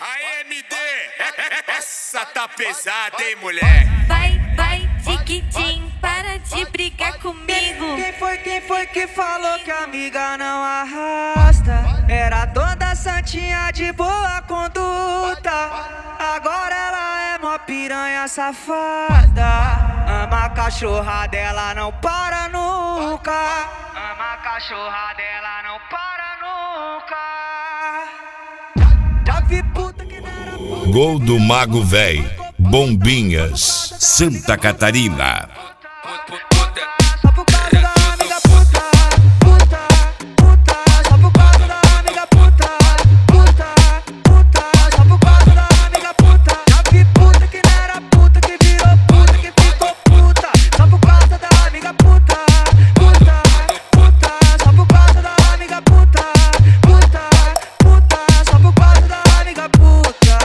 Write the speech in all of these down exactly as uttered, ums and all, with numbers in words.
Aí, M D, essa tá pesada, hein, mulher? Vai, vai, tiquitim, para de brigar comigo. Quem foi, quem foi que falou que a amiga não arrasta? Era toda santinha de boa conduta. Agora ela é mó piranha safada. Ama a cachorra dela, não para nunca. Ama a cachorra dela, não para nunca. Já vi puta que não era puta. Gol do Mago Véi, Bombinhas, Santa Catarina. Só por causa da amiga puta, puta, puta. Só por causa da amiga puta, puta, puta. Só por causa da amiga puta. Já vi puta que não era puta, que virou puta, que ficou puta. Só por causa da amiga puta, puta, puta. Só por causa da amiga puta, puta, puta. Só por causa da amiga puta.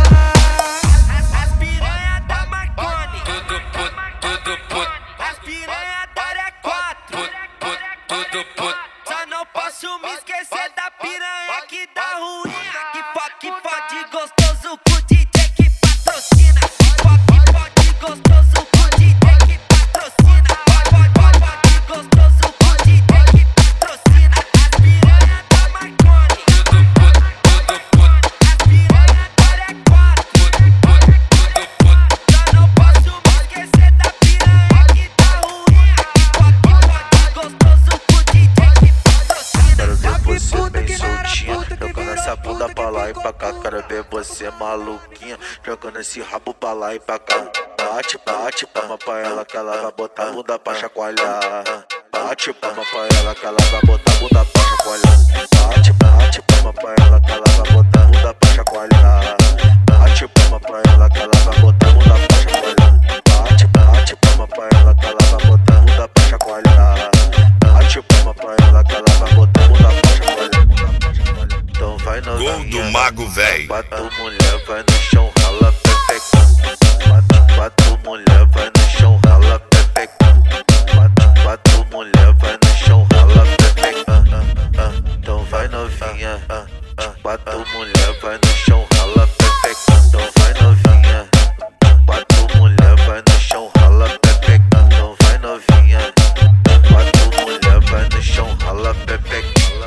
As piranha da Marconi, tudo puto, tudo puto. As piranha da Área quatro, puto, tudo puto. Só não posso me esquecer da piranha que dá ruim. Que pode, que pode gostoso com o D J que patrocina. Pode, pode gostoso com o D J que patrocina. Pode, pode, pode gostoso com o D J que patrocina. As piranha da Marconi, tudo puto, tudo puto. As piranha da Área quatro, puto, puto, tudo puto. Só não posso me esquecer da piranha que dá ruim. Pode, pode gostoso com o D J que patrocina. Quero ver você bem soltinha, jogando essa bunda pra lá e pra cá. Quero ver você maluquinha, jogando esse rabo pra lá e pra cá. Bate, bate, palma pra ela que ela vai botar a bunda pra chacoalhar. Bate, palma pra ela que ela vai botar a bunda pra chacoalhar. Bate, bate, palma pra ela que ela vai botar a bunda pra chacoalhar. Bate, palma pra ela que ela vai botar a bunda pra chacoalhar. Bate, bate, palma pra ela que ela vai botar a bunda pra chacoalhar. Bate, palma pra ela que ela vai botar a bunda pra chacoalhar. Então vai novinha. Gol do Mago Véi. Bate mulher, vai no chão, rala pepeca. Bate, bate mulher, vai no chão, rala pepeca. Bate, bate mulher, vai no chão, rala pepeca. Então vai novinha. Bate mulher, vai no chão, rala pepeca. Então vai novinha. Bate mulher, vai no chão, rala pepeca. Então vai novinha. Bate mulher, vai no chão, rala pepeca.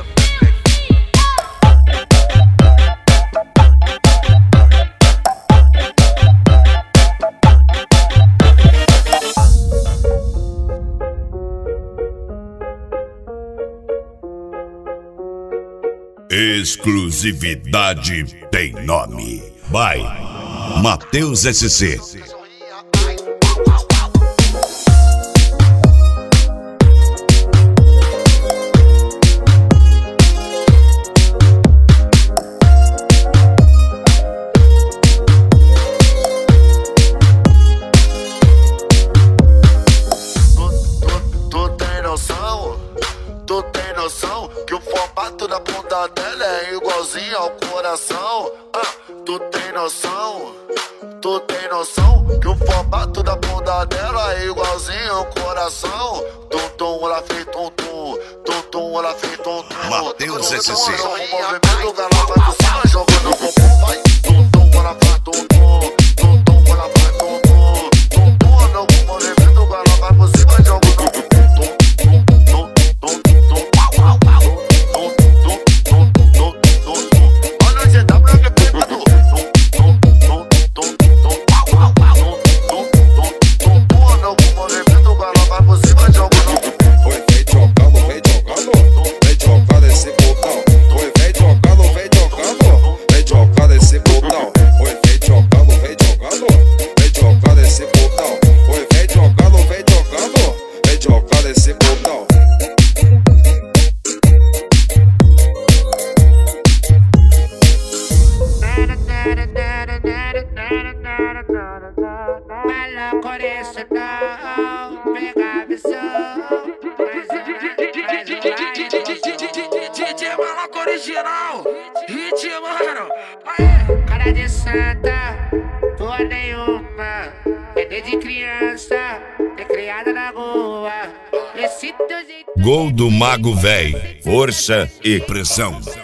Exclusividade tem nome. By Matheus S C. Tu tem noção? Tu tem noção que o formato da bunda dela é igualzinho ao coração? Ah, tu tem noção? Tu tem noção que o formato da bunda dela é igualzinho ao coração? Tum tum, ela fez tum tum, tum tum, ela fez tum tum. Matheus S C. O movimento ela vai por cima jogando o bumbum, vai. Tum tum, ela faz tum tum, tum tum, ela faz tum tum, tum tum. O movimento ela vai por cima jogando o bumbum. Original, hit, mano. Cara de santa, tua nenhuma. É desde criança, é criada na rua. Esse teu jeito. Gol do Mago Véi. Força e pressão.